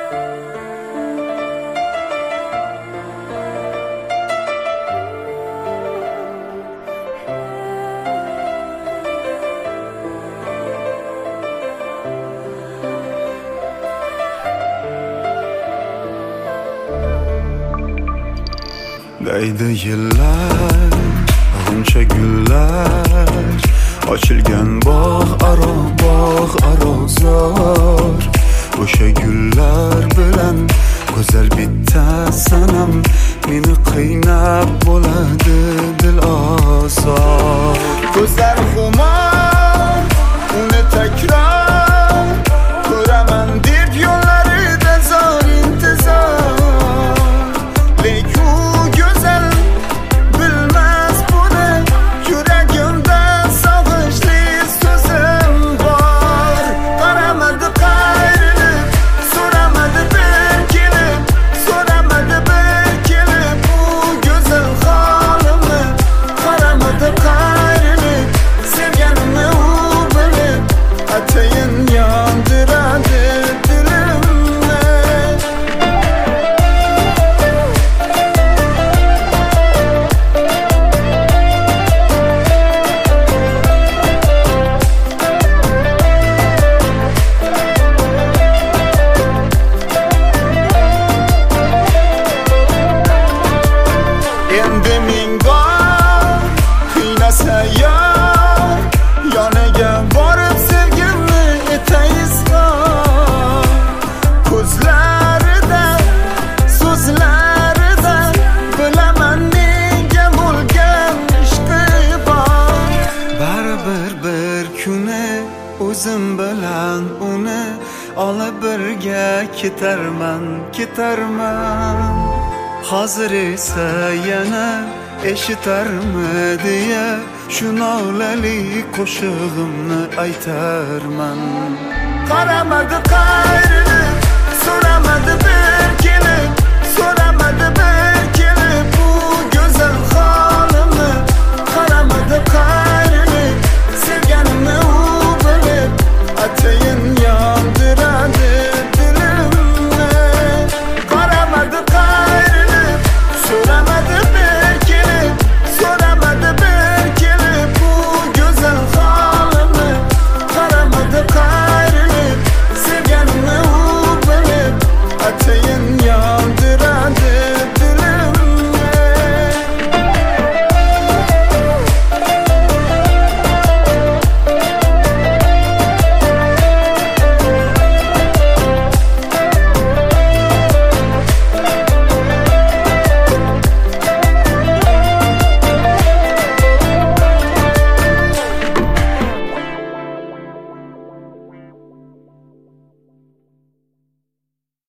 Deydi yillar, g'uncha gullar, ochilgan bog' aro zor. O'sha gullar bilan go'zal bitta sanam meni qiynab bo'ladi dil ozor. Ko'zlar xumor, uni takror ko'raman deb yo'llarida zor intizor. Lek u go'zal bilmas buni, yuragimda sog'inchli so'zim bor. Qaramadi qayrilib, so'ramadi bir kelib, so'ramadi bir kelib u go'zal holimni. Qaramadi qayrilib, sevganimni u bilib, atayin yondiradi dilimni. Endi ming bor qiynasa yor, yoniga borib sevgimni etayizgor. Ko'zlarida, so'zlarida bilaman menga bo'lgan ishqi bor. Baribir bir kuni o'zim bilan uni olib birga ketarman. Hozir esa yana eshitarmi deya shu nolali qo'shig'imni aytarman. Qaramadi